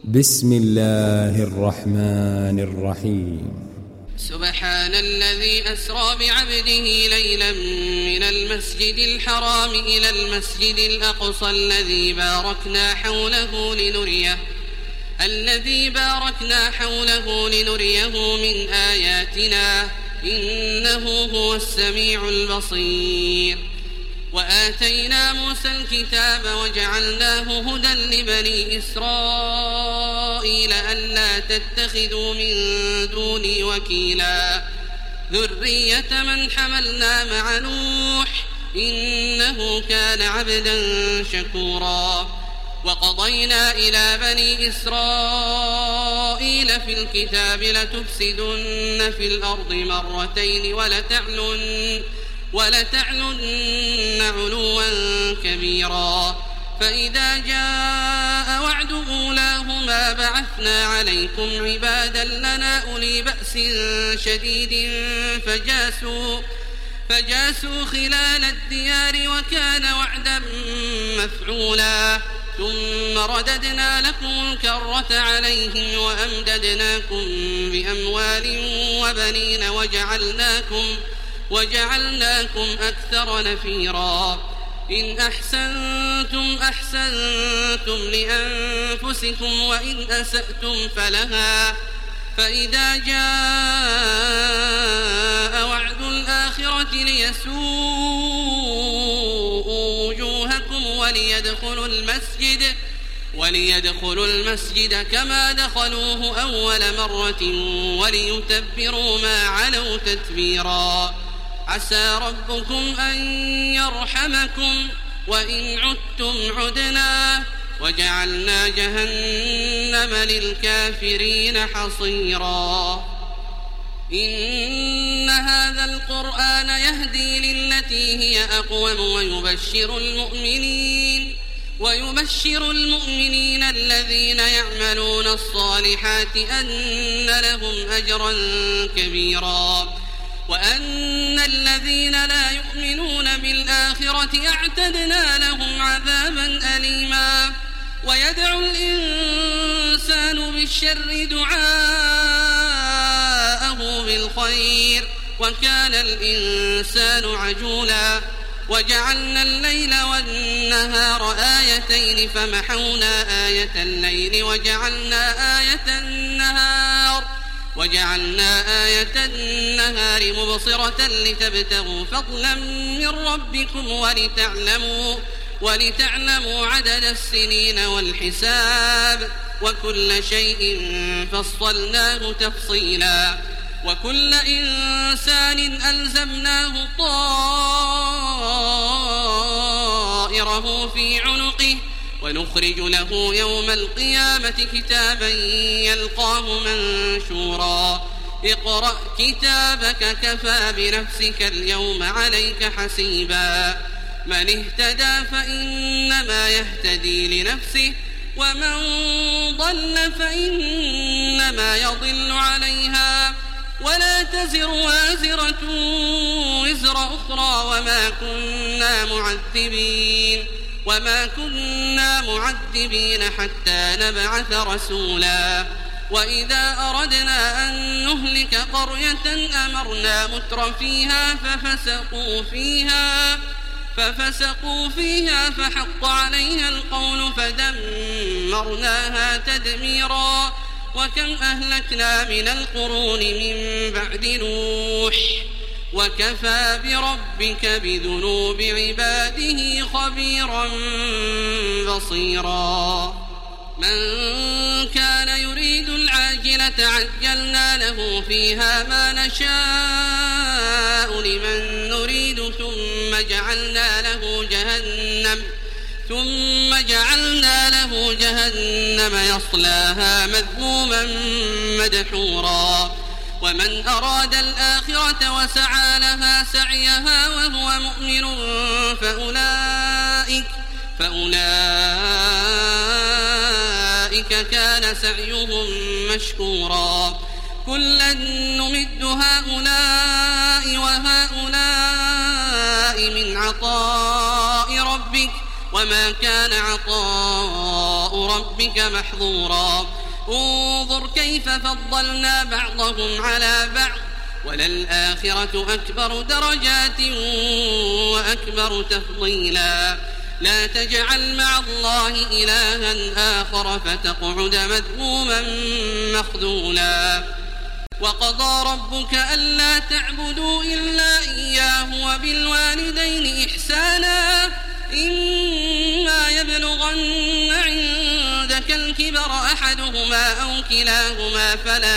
بسم الله الرحمن الرحيم. سبحان الذي أسرى بعبده ليلا من المسجد الحرام إلى المسجد الأقصى الذي باركنا حوله لنريه من آياتنا إنه هو السميع البصير. وآتينا موسى الكتاب وجعلناه هدى لبني إسرائيل ألا تتخذوا من دوني وكيلا ذرية من حملنا مع نوح إنه كان عبدا شكورا. وقضينا إلى بني إسرائيل في الكتاب لتفسدن في الأرض مرتين ولتعلن علوا كبيرا. فإذا جاء وعد أولاهما بعثنا عليكم عبادا لنا أولي بأس شديد فجاسوا خلال الديار وكان وعدا مفعولا. ثم رددنا لكم الكرة عليهم وأمددناكم بأموال وبنين وجعلناكم أكثر نفيرا. إن أحسنتم لأنفسكم وإن أسأتم فلها. فإذا جاء وعد الآخرة ليسوءوا وجوهكم وليدخلوا المسجد كما دخلوه أول مرة وليتبروا ما علوا تتبيرا. عسى ربكم أن يرحمكم وإن عدتم عدنا وجعلنا جهنم للكافرين حصيرا. إن هذا القرآن يهدي للتي هي أقوم ويبشر المؤمنين الذين يعملون الصالحات أن لهم أجرا كبيرا. وأن الذين لا يؤمنون بالآخرة أعتدنا لهم عذابا أليما. ويدعو الإنسان بالشر دعاءه بالخير وكان الإنسان عجولا. وجعلنا الليل والنهار آيتين فمحونا آية الليل وجعلنا آية النهار مبصرة لتبتغوا فضلا من ربكم ولتعلموا عدد السنين والحساب وكل شيء فصلناه تفصيلا. وكل إنسان ألزمناه طائره في عنقه ونخرج له يوم القيامة كتابا يلقاه منشورا. اقرأ كتابك كفى بنفسك اليوم عليك حسيبا. من اهتدى فإنما يهتدي لنفسه ومن ضل فإنما يضل عليها ولا تزر وازرة وزر أخرى وما كنا معذبين حتى نبعث رسولا. وإذا أردنا أن نهلك قرية أمرنا متر فيها ففسقوا فيها فحق عليها القول فدمرناها تدميرا. وكم أهلكنا من القرون من بعد نوح وكفى بربك بذنوب عباده خبيرا بصيرا. من كان يريد العاجلة عجلنا له فيها ما نشاء لمن نريد ثم جعلنا له جهنم يصلاها مذموما مدحورا. ومن أراد الآخرة وسعى لها سعيها وهو مؤمن فأولئك كان سعيهم مشكورا. كلا نمد هؤلاء وهؤلاء من عطاء ربك وما كان عطاء ربك محظورا انظر كيف فضلنا بعضهم على بعض وللآخرة أكبر درجات وأكبر تفضيلا لا تجعل مع الله إلها آخر فتقعد مذموما مخذولا وقضى ربك ألا تعبدوا إلا إياه وبالوالدين إحسانا إما يبلغن عندك الكبر أحدهما أو كلاهما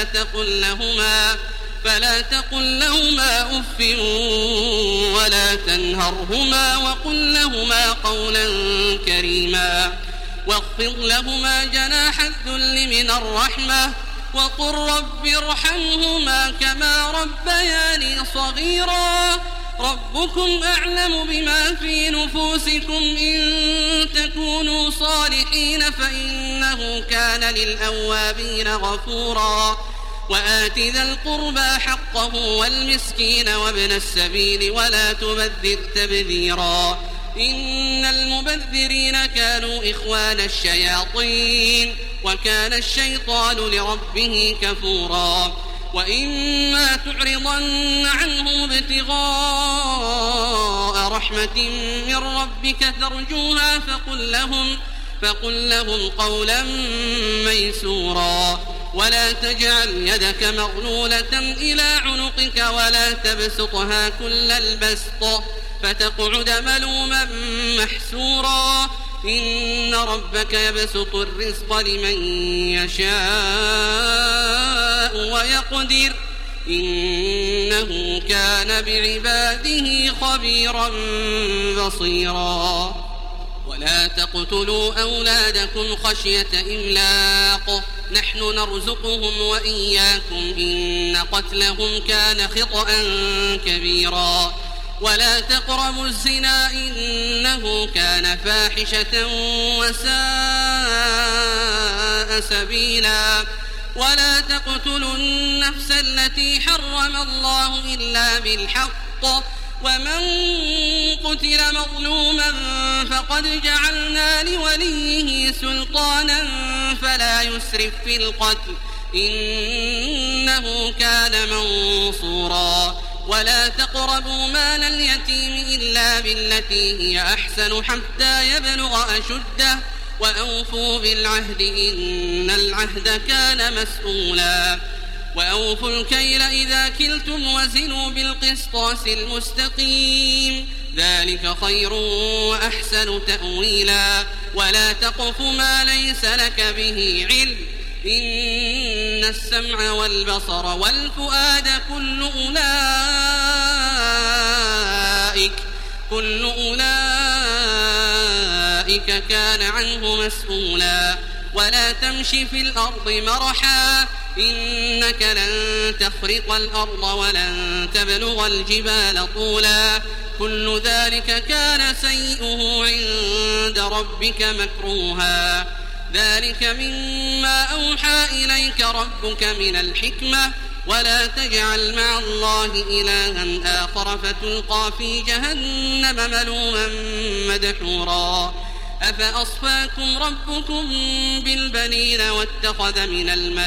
فلا تقل لهما أف ولا تنهرهما وقل لهما قولا كريما واخفض لهما جناح الذل من الرحمة وقل رب ارحمهما كما ربياني صغيرا ربكم أعلم بما في نفوسكم إن تكونوا صالحين فإنه كان للأوابين غفورا وآت ذا القربى حقه والمسكين وابن السبيل ولا تبذر تبذيرا إن المبذرين كانوا إخوان الشياطين وكان الشيطان لربه كفورا وإما تعرضن عنهم ابتغاء رحمة من ربك ترجوها فقل لهم قولا ميسورا ولا تجعل يدك مغلولة إلى عنقك ولا تبسطها كل البسط فتقعد ملوما محسورا إن ربك يبسط الرزق لمن يشاء ويقدر إنه كان بعباده خبيرا بصيرا ولا تقتلوا أولادكم خشية إملاق نحن نرزقهم وإياكم إن قتلهم كان خطأ كبيرا ولا تقربوا الزنا إنه كان فاحشة وساء سبيلا ولا تقتلوا النفس التي حرم الله إلا بالحق ومن قتل مظلوما فقد جعلنا لوليه سلطانا فلا يسرف في القتل إنه كان منصورا ولا تقربوا مال اليتيم إلا بالتي هي أحسن حتى يبلغ أشده وأوفوا بالعهد إن العهد كان مسؤولا وأوفوا الكيل إذا كلتم وزنوا بالقسطاس المستقيم ذلك خير وأحسن تأويلا ولا تقف ما ليس لك به علم إن السمع والبصر والفؤاد كل أولئك كان عنه مسؤولا ولا تمش في الأرض مرحا إنك لن تخرق الأرض ولن تبلغ الجبال طولا كل ذلك كان سيئه عند ربك مكروها ذلك مما أوحى إليك ربك من الحكمة ولا تجعل مع الله إلها آخر فتلقى في جهنم ملوما مدحورا أفأصفاكم ربكم بالبنين واتخذ من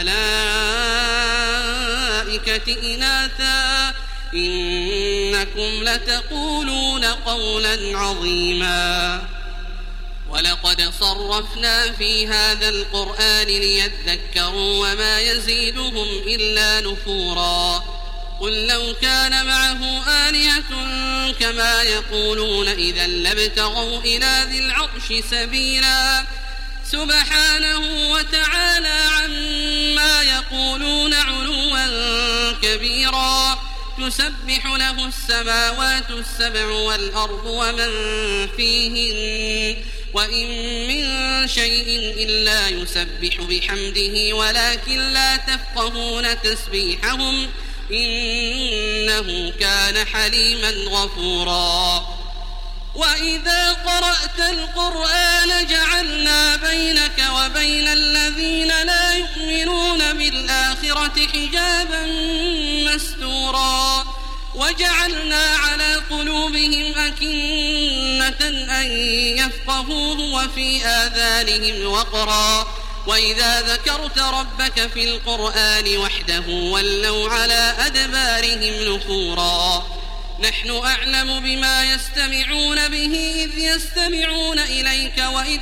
الملائكة إناثا إنكم لتقولون قولا عظيما ولقد صرفنا في هذا القرآن ليذكروا وما يزيدهم إلا نفورا قل لو كان معه آلهة كما يقولون إذا لابتغوا إلى ذي العرش سبيلا سبحانه وتعالى عما يقولون علوا كبيرا تسبح له السماوات السبع والأرض ومن فيهن وإن من شيء إلا يسبح بحمده ولكن لا تفقهون تسبيحهم إنه كان حليما غفورا وإذا قرأت القرآن جعلنا بينك وبين الذين لا يؤمنون بالآخرة حجابا مستورا وجعلنا على قلوبهم أكنة أن يفقهوه وفي آذانهم وقرا وإذا ذكرت ربك في القرآن وحده ولوا على أدبارهم نفورا نحن أعلم بما يستمعون به إذ يستمعون إليك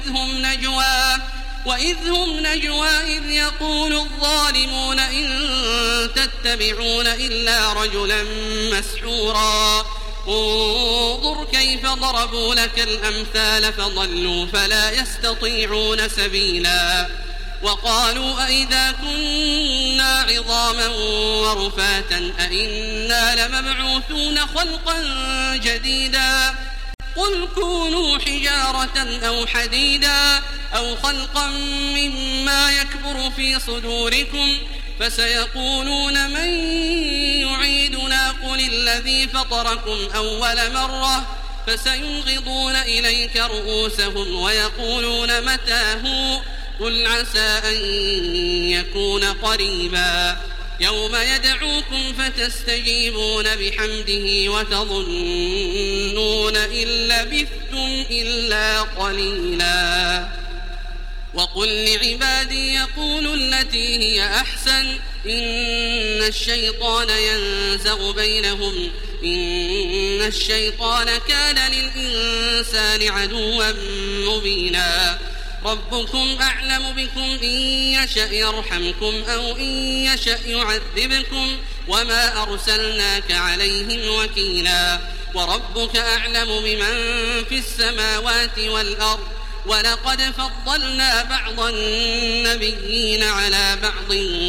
وإذ هم نجوى إذ يقول الظالمون إن تتبعون إلا رجلا مسحورا انظر كيف ضربوا لك الأمثال فضلوا فلا يستطيعون سبيلا وقالوا أئذا كنا عظاما ورفاتا أئنا لمبعوثون خلقا جديدا قل كونوا حجارة أو حديدا أو خلقا مما يكبر في صدوركم فسيقولون من يعيدنا قل الذي فطركم أول مرة فسينغضون إليك رؤوسهم ويقولون متى هو قل عسى أن يكون قريبا يوم يدعوكم فتستجيبون بحمده وتظنون إن لبثتم إلا قليلا وقل لعبادي يقولوا التي هي أحسن إن الشيطان ينزغ بينهم إن الشيطان كان للإنسان عدوا مبينا ربكم أعلم بكم إن يشأ يرحمكم أو إن يشأ يعذبكم وما أرسلناك عليهم وكيلا وربك أعلم بمن في السماوات والأرض ولقد فضلنا بعض النبيين على بعض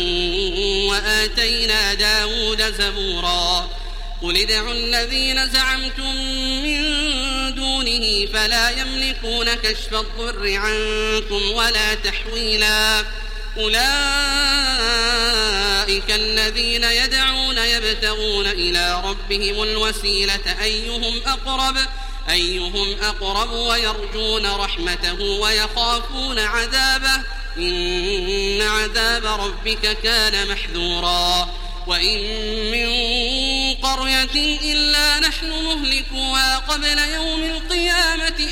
وآتينا داود زبورا قل ادعوا الذين زعمتم من دونه فلا يملكون كشف الضر عنكم ولا تحويلا أولئك الذين يدعون يبتغون إلى ربهم الوسيلة أيهم أقرب ويرجون رحمته ويخافون عذابه إن عذاب ربك كان محذورا وإن من قرية إلا نحن مهلكوها قبل يوم القيامة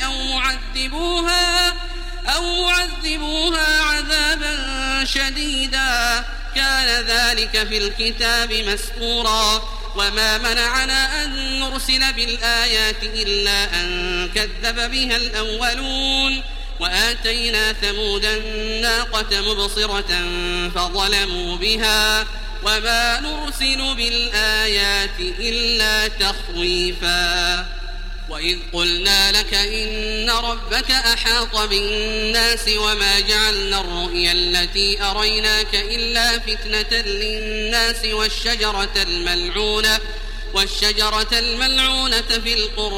أو معذبوها عذابا شديدا كان ذلك في الكتاب مسطورا وما منعنا أن نرسل بالآيات إلا أن كذب بها الأولون وآتينا ثمود الناقة مبصرة فظلموا بها وما نرسل بالآيات إلا تخويفا وإذ قلنا لك إن ربك أحاط بالناس وما جعلنا الرؤيا التي أريناك إلا فتنة للناس والشجرة الملعونة في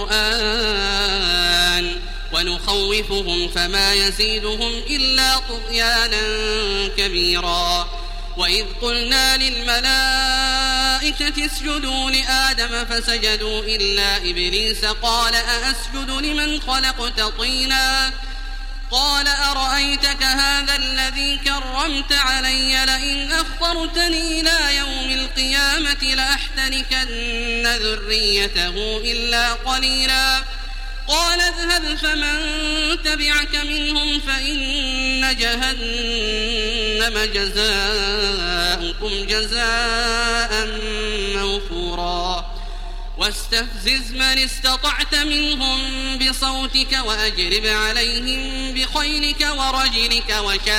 القرآن ونخوفهم فما يزيدهم إلا طغيانا كبيرا وإذ قلنا للملائكة اسجدوا لآدم فسجدوا إلا إبليس قال أأسجد لمن خلقت طينا قال أرأيتك هذا الذي كرمت علي لئن أخرتني إلى يوم القيامة لأحتركن ذريته إلا قليلا قال اذهب فمن تبعك منهم فإن جهنم جزاؤكم جزاء موفورا واستفزز من استطعت منهم بصوتك وأجرب عليهم بخيلك ورجلك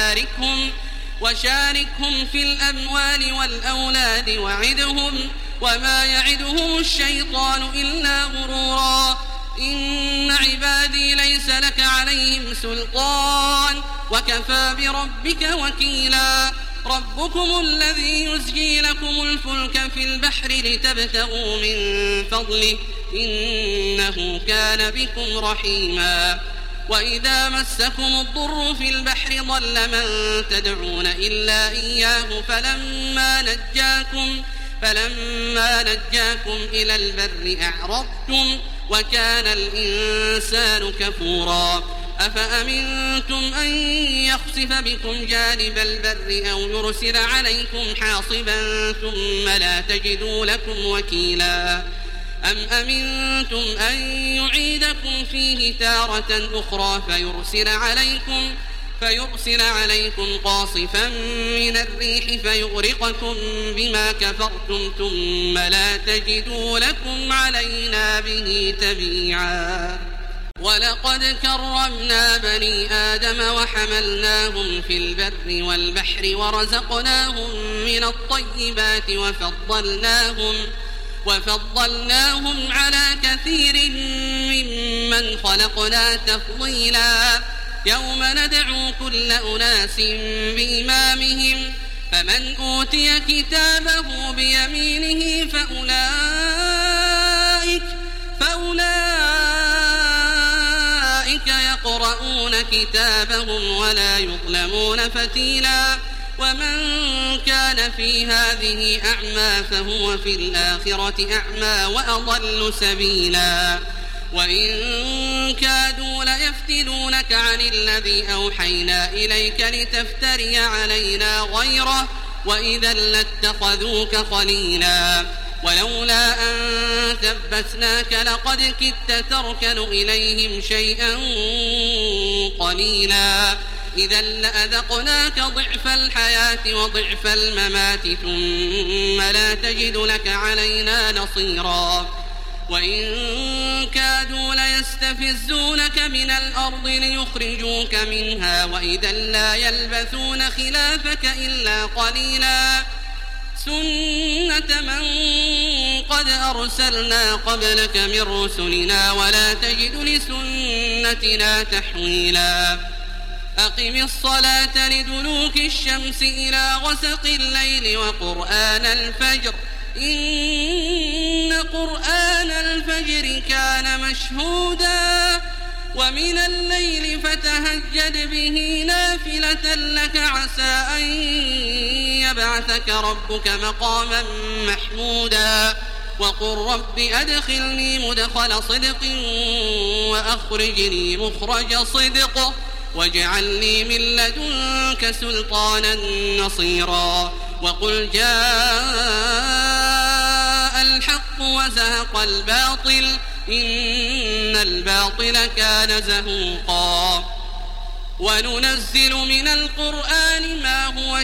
وشاركهم في الأموال والأولاد وعدهم وما يعدهم الشيطان إلا غرورا إن عبادي ليس لك عليهم سلطان وكفى بربك وكيلا ربكم الذي يزجي لكم الفلك في البحر لتبتغوا من فضله إنه كان بكم رحيما وإذا مسكم الضر في البحر ضل من تدعون إلا إياه فلما نجاكم إلى البر أعرضتم وكان الإنسان كفورا أفأمنتم أن يخسف بكم جانب البر أو يرسل عليكم حاصبا ثم لا تجدوا لكم وكيلا أم أمنتم أن يعيدكم فيه تارة أخرى فيرسل عليكم قاصفا من الريح فيغرقكم بما كفرتم ثم لا تجدوا لكم علينا به تبيعا ولقد كرمنا بني آدم وحملناهم في البر والبحر ورزقناهم من الطيبات وفضلناهم على كثير ممن خلقنا تفضيلا يوم ندعو كل أناس بإمامهم فمن أوتي كتابه بيمينه فأولئك يقرؤون كتابهم ولا يظلمون فتيلا ومن كان في هذه أعمى فهو في الآخرة أعمى وأضل سبيلا وإن كادوا ليفتنونك عن الذي أوحينا إليك لتفتري علينا غيره وإذا لاتخذوك خليلا ولولا أن ثبتناك لقد كدت تركن إليهم شيئا قليلا إذا لأذقناك ضعف الحياة وضعف الممات ثم لا تجد لك علينا نصيرا وإن كادوا ليستفزونك من الأرض ليخرجوك منها وإذا لا يلبثون خلافك إلا قليلا سنة من قد أرسلنا قبلك من رسلنا ولا تجد لسنتنا تحويلا أقم الصلاة لدلوك الشمس إلى غسق الليل وقرآن الفجر إن قرآن الفجر كان مشهودا ومن الليل فتهجد به نافلة لك عسى أن يبعثك ربك مقاما محمودا وقل رب أدخلني مدخل صدق وأخرجني مخرج صدق واجعل لي من لدنك سلطانا نصيرا وقل جاء الحق وزهق الباطل إن الباطل كان زهوقا وننزل من القرآن ما هو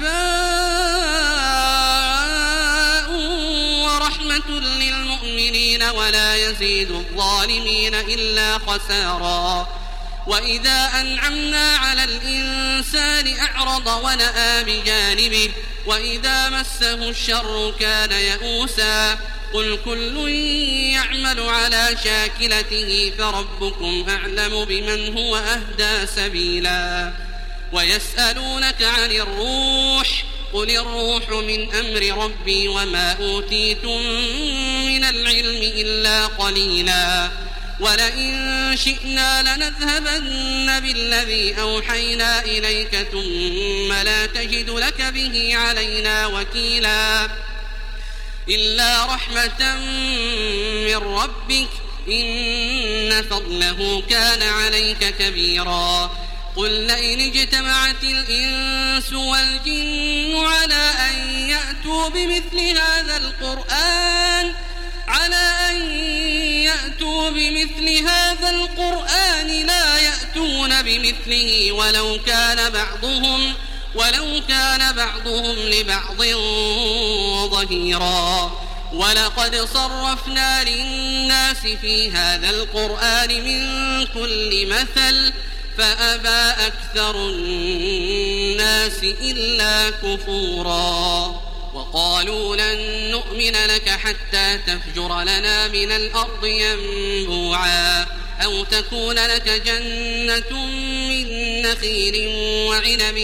شفاء ورحمة للمؤمنين ولا يزيد الظالمين إلا خسارا وإذا أنعمنا على الإنسان أعرض ونأى بجانبه وإذا مسه الشر كان يئوسا قل كل يعمل على شاكلته فربكم أعلم بمن هو أهدى سبيلا ويسألونك عن الروح قل الروح من أمر ربي وما أوتيتم من العلم إلا قليلا ولئن شئنا لنذهبن بالذي أوحينا إليك ثم لا تجد لك به علينا وكيلا إلا رحمة من ربك إن فضله كان عليك كبيرا قل لئن اجتمعت الإنس والجن على أن يأتوا بمثل هذا القرآن لا يأتون بمثله ولو كان بعضهم لبعض ظهيرا ولقد صرفنا للناس في هذا القرآن من كل مثل فأبى أكثر الناس إلا كفورا وقالوا لن نؤمن لك حتى تفجر لنا من الأرض ينبوعا أو تكون لك جنة من نخيل وعنب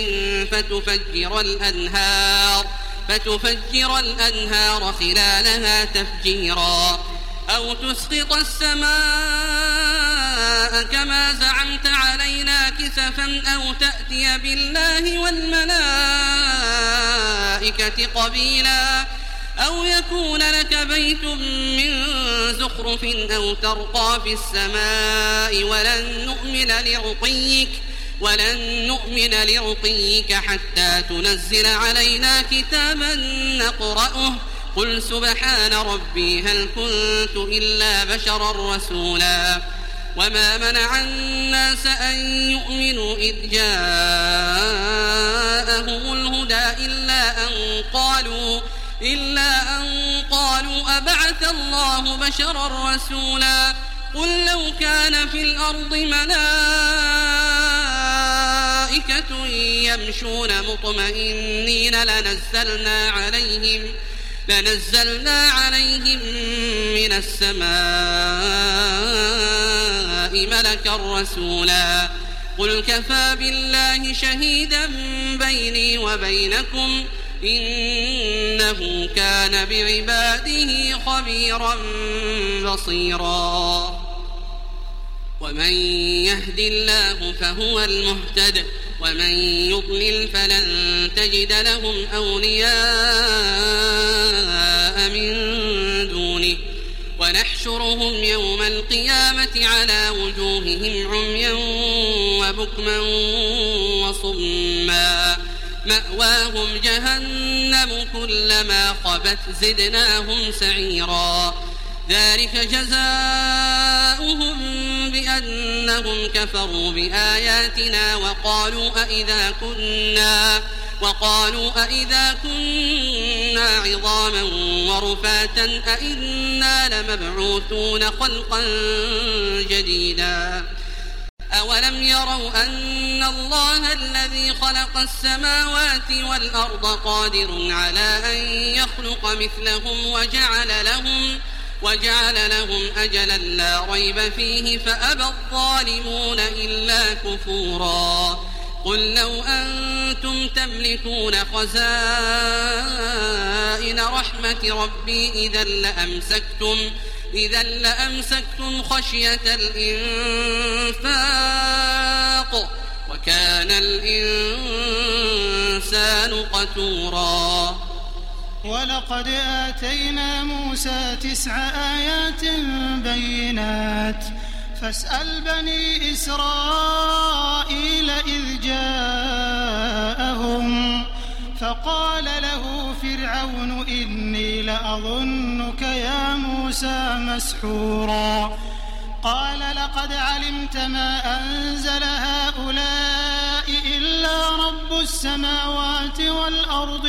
فتفجر الأنهار خلالها تفجيرا أو تسقط السماء كما زعمت علينا كسفا أو تأتي بالله والملائكة قبيلا أو يكون لك بيت من زخرف أو ترقى في السماء ولن نؤمن لرقيك حتى تنزل علينا كتابا نقرأه قل سبحان ربي هل كنت إلا بشرا رسولا وما منع الناس أن يؤمنوا إذ جاءهم الهدى إلا أن قالوا أبعث الله بشرا رسولا قل لو كان في الأرض ملائكة يمشون مطمئنين لنزلنا عليهم من السماء ملكا رسولا قل كفى بالله شهيدا بيني وبينكم إنه كان بعباده خبيرا بصيرا ومن يهد الله فهو المهتد ومن يضلل فلن تجد لهم أولياء من دونه ونحشرهم يوم القيامة على وجوههم عميا وبكما وصما مأواهم جهنم كلما خبت زدناهم سعيرا ذلك جزاؤهم بأنهم كفروا بآياتنا وقالوا أئذا كنا عظاما ورفاتا أئنا لمبعوثون خلقا جديدا أولم يروا أن الله الذي خلق السماوات والأرض قادر على أن يخلق مثلهم وجعل لهم أجلا لا ريب فيه فأبى الظالمون إلا كفورا قل لو أنتم تملكون خزائن رحمة ربي إذا لأمسكتم خشية الإنفاق وكان الإنسان قتورا ولقد آتينا موسى 9 آيات بينات فاسأل بني إسرائيل إذ جاءهم فقال له فرعون إني لأظنك يا موسى مسحورا قال لقد علمت ما أنزل هؤلاء إلا رب السماوات والأرض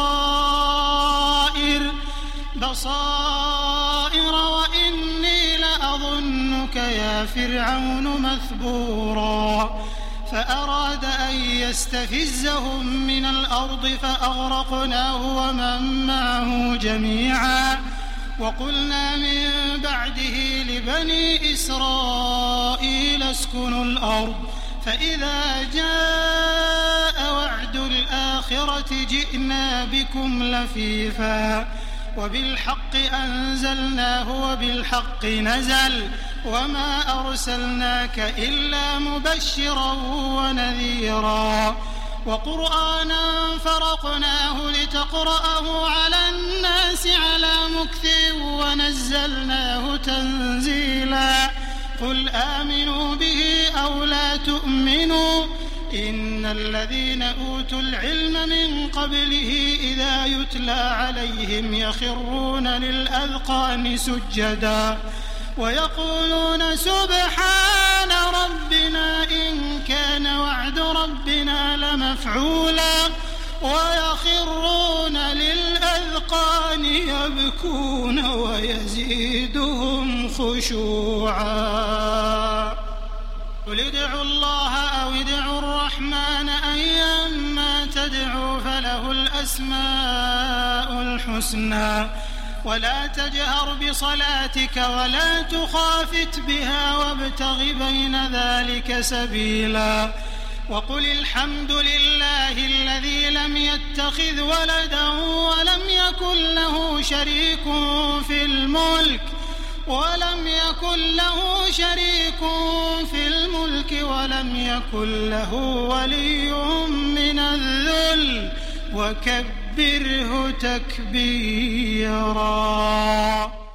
بصائر وإني لأظنك يا فرعون مثبورا فأراد أن يستفزهم من الأرض فأغرقناه ومن معه جميعا وقلنا من بعده لبني إسرائيل اسكنوا الأرض فإذا جاء وعد الآخرة جئنا بكم لفيفا وبالحق أنزلناه وبالحق نزل وما أرسلناك إلا مبشرا ونذيرا وقرآنا فرقناه لتقرأه على الناس على مكث ونزلناه تنزيلا قل آمنوا به أو لا تؤمنوا إن الذين أوتوا العلم من قبله إذا يتلى عليهم يخرون للأذقان سجدا ويقولون سبحان ربنا إن كان وعد ربنا لمفعولا ويخرون للأذقان يبكون ويزيدهم خشوعا قل ادعوا الله أو ادعوا الرحمن أيما تدعوا فله الأسماء الحسنى ولا تجهر بصلاتك ولا تخافت بها وابتغ بين ذلك سبيلا وقل الحمد لله الذي لم يتخذ ولدا ولم يكن له شريك في الملك ولم يكن له ولي من الذل وكبره تكبيرا.